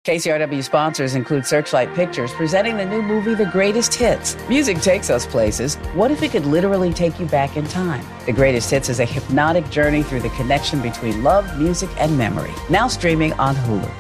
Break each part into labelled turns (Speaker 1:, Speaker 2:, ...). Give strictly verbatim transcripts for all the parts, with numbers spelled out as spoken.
Speaker 1: K C R W sponsors include Searchlight Pictures, presenting the new movie, The Greatest Hits. Music takes us places. What if it could literally take you back in time? The Greatest Hits is a hypnotic journey through the connection between love, music, and memory. Now streaming on Hulu.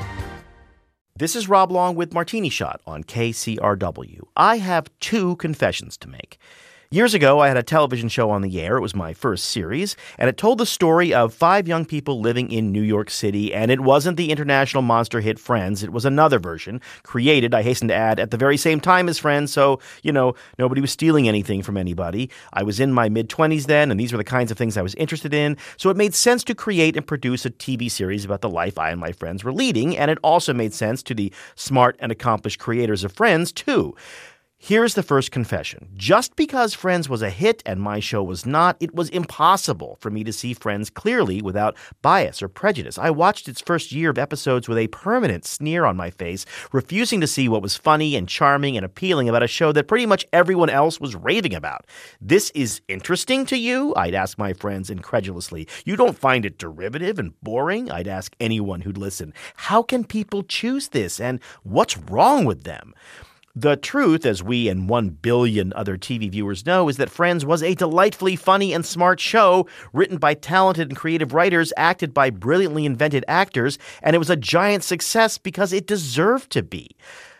Speaker 2: This is Rob Long with Martini Shot on K C R W. I have two confessions to make. Years ago, I had a television show on the air. It was my first series, and it told the story of five young people living in New York City, and it wasn't the international monster hit Friends. It was another version, created, I hasten to add, at the very same time as Friends, so, you know, nobody was stealing anything from anybody. I was in my mid-twenties then, and these were the kinds of things I was interested in, so it made sense to create and produce a T V series about the life I and my friends were leading, and it also made sense to the smart and accomplished creators of Friends, too. Here's the first confession. Just because Friends was a hit and my show was not, it was impossible for me to see Friends clearly without bias or prejudice. I watched its first year of episodes with a permanent sneer on my face, refusing to see what was funny and charming and appealing about a show that pretty much everyone else was raving about. This is interesting to you? I'd ask my friends incredulously. You don't find it derivative and boring? I'd ask anyone who'd listen. How can people choose this, and what's wrong with them? The truth, as we and one billion other T V viewers know, is that Friends was a delightfully funny and smart show written by talented and creative writers, acted by brilliantly invented actors, and it was a giant success because it deserved to be.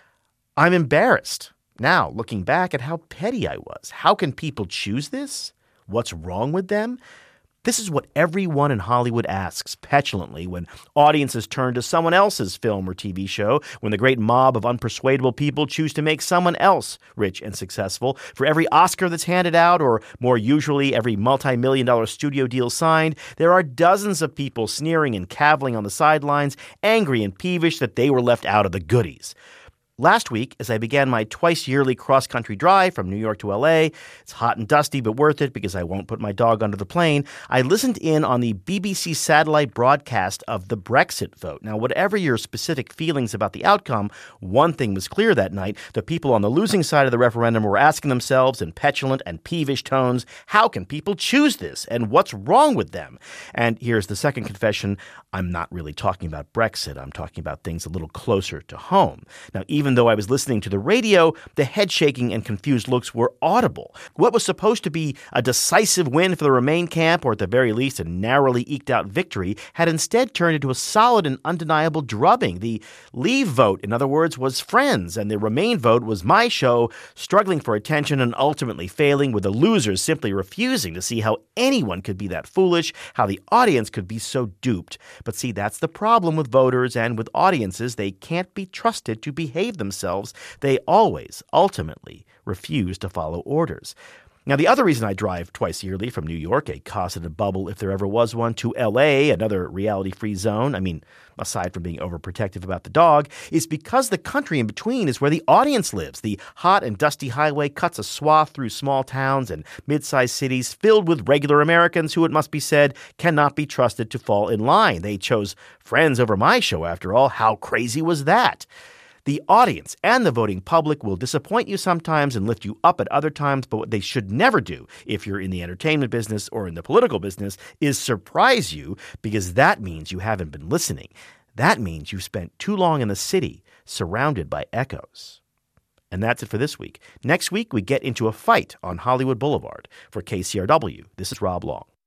Speaker 2: I'm embarrassed now, looking back at how petty I was. How can people choose this? What's wrong with them? This is what everyone in Hollywood asks petulantly when audiences turn to someone else's film or T V show, when the great mob of unpersuadable people choose to make someone else rich and successful. For every Oscar that's handed out, or more usually every multi-million dollar studio deal signed, there are dozens of people sneering and cavilling on the sidelines, angry and peevish that they were left out of the goodies. Last week, as I began my twice-yearly cross-country drive from New York to L A, it's hot and dusty but worth it because I won't put my dog under the plane, I listened in on the B B C satellite broadcast of the Brexit vote. Now, whatever your specific feelings about the outcome, one thing was clear that night. The people on the losing side of the referendum were asking themselves in petulant and peevish tones, how can people choose this, and what's wrong with them? And here's the second confession. I'm not really talking about Brexit. I'm talking about things a little closer to home. Now, even though I was listening to the radio, the head-shaking and confused looks were audible. What was supposed to be a decisive win for the Remain camp, or at the very least a narrowly eked-out victory, had instead turned into a solid and undeniable drubbing. The Leave vote, in other words, was Friends, and the Remain vote was my show, struggling for attention and ultimately failing, with the losers simply refusing to see how anyone could be that foolish, how the audience could be so duped. But see, that's the problem with voters and with audiences. They can't be trusted to behave themselves. They always, ultimately, refuse to follow orders. Now, the other reason I drive twice yearly from New York, a cosseted bubble if there ever was one, to L A, another reality-free zone, I mean, aside from being overprotective about the dog, is because the country in between is where the audience lives. The hot and dusty highway cuts a swath through small towns and mid-sized cities filled with regular Americans who, it must be said, cannot be trusted to fall in line. They chose Friends over my show, after all. How crazy was that? The audience and the voting public will disappoint you sometimes and lift you up at other times, but what they should never do, if you're in the entertainment business or in the political business, is surprise you, because that means you haven't been listening. That means you've spent too long in the city, surrounded by echoes. And that's it for this week. Next week, we get into a fight on Hollywood Boulevard. For K C R W, this is Rob Long.